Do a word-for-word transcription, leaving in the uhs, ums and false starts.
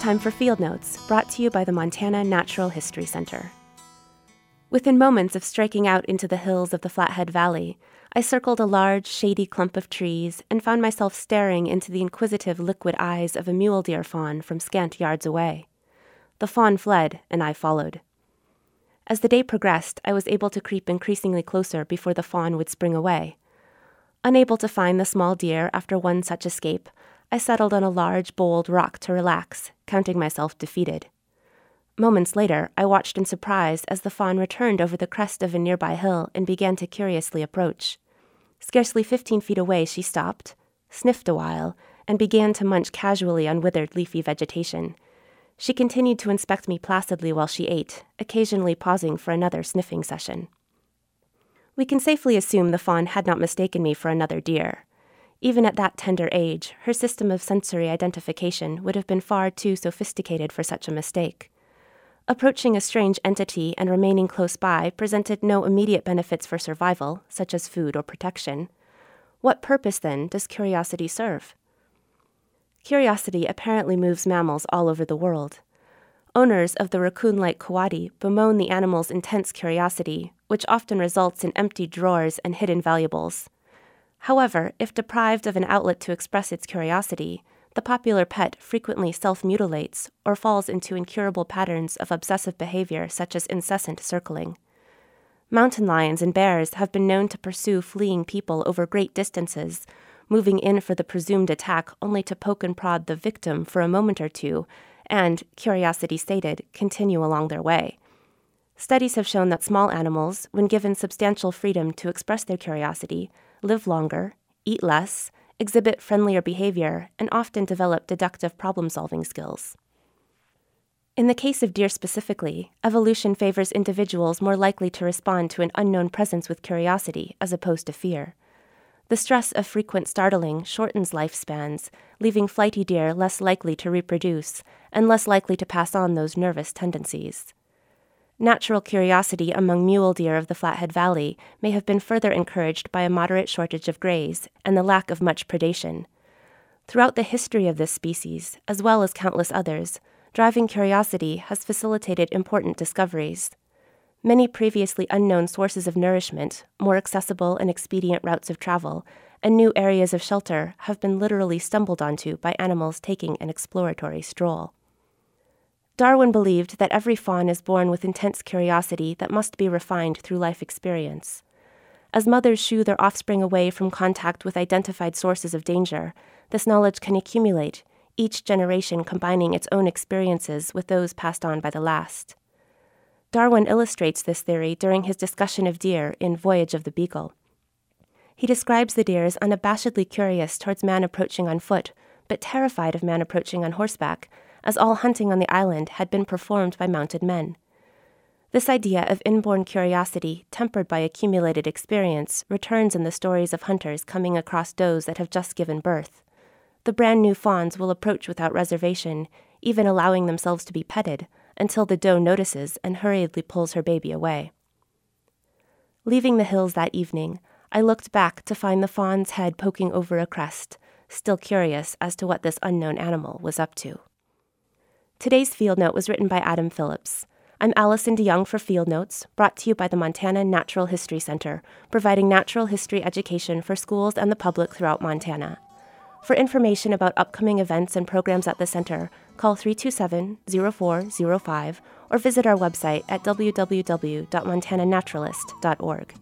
time for Field Notes, brought to you by the Montana Natural History Center. Within moments of striking out into the hills of the Flathead Valley, I circled a large, shady clump of trees and found myself staring into the inquisitive liquid eyes of a mule deer fawn from scant yards away. The fawn fled, and I followed. As the day progressed, I was able to creep increasingly closer before the fawn would spring away. Unable to find the small deer after one such escape, I settled on a large, bold rock to relax, counting myself defeated. Moments later, I watched in surprise as the fawn returned over the crest of a nearby hill and began to curiously approach. Scarcely fifteen feet away, she stopped, sniffed a while, and began to munch casually on withered leafy vegetation. She continued to inspect me placidly while she ate, occasionally pausing for another sniffing session. We can safely assume the fawn had not mistaken me for another deer. Even at that tender age, her system of sensory identification would have been far too sophisticated for such a mistake. Approaching a strange entity and remaining close by presented no immediate benefits for survival, such as food or protection. What purpose, then, does curiosity serve? Curiosity apparently moves mammals all over the world. Owners of the raccoon-like coati bemoan the animal's intense curiosity, which often results in empty drawers and hidden valuables. However, if deprived of an outlet to express its curiosity, the popular pet frequently self-mutilates or falls into incurable patterns of obsessive behavior such as incessant circling. Mountain lions and bears have been known to pursue fleeing people over great distances, moving in for the presumed attack only to poke and prod the victim for a moment or two and, curiosity stated, continue along their way. Studies have shown that small animals, when given substantial freedom to express their curiosity, live longer, eat less, exhibit friendlier behavior, and often develop deductive problem-solving skills. In the case of deer specifically, evolution favors individuals more likely to respond to an unknown presence with curiosity as opposed to fear. The stress of frequent startling shortens lifespans, leaving flighty deer less likely to reproduce and less likely to pass on those nervous tendencies. Natural curiosity among mule deer of the Flathead Valley may have been further encouraged by a moderate shortage of graze and the lack of much predation. Throughout the history of this species, as well as countless others, driving curiosity has facilitated important discoveries. Many previously unknown sources of nourishment, more accessible and expedient routes of travel, and new areas of shelter have been literally stumbled onto by animals taking an exploratory stroll. Darwin believed that every fawn is born with intense curiosity that must be refined through life experience. As mothers shoo their offspring away from contact with identified sources of danger, this knowledge can accumulate, each generation combining its own experiences with those passed on by the last. Darwin illustrates this theory during his discussion of deer in Voyage of the Beagle. He describes the deer as unabashedly curious towards man approaching on foot, but terrified of man approaching on horseback, as all hunting on the island had been performed by mounted men. This idea of inborn curiosity, tempered by accumulated experience, returns in the stories of hunters coming across does that have just given birth. The brand-new fawns will approach without reservation, even allowing themselves to be petted, until the doe notices and hurriedly pulls her baby away. Leaving the hills that evening, I looked back to find the fawn's head poking over a crest, still curious as to what this unknown animal was up to. Today's Field Note was written by Adam Phillips. I'm Allison DeYoung for Field Notes, brought to you by the Montana Natural History Center, providing natural history education for schools and the public throughout Montana. For information about upcoming events and programs at the center, call three two seven, zero four zero five or visit our website at w w w dot montana naturalist dot org.